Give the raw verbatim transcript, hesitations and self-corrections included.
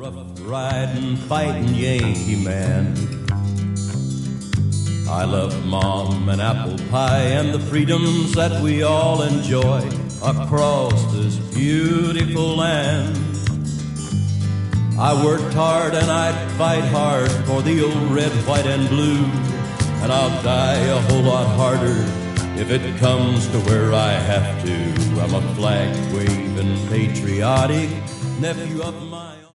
rough riding, fighting Yankee man. I love mom and apple pie and the freedoms that we all enjoy across this beautiful land. I worked hard and I'd fight hard for the old red, white, and blue, and I'll die a whole lot harder if it comes to where I have to. I'm a flag-waving, patriotic nephew of mine.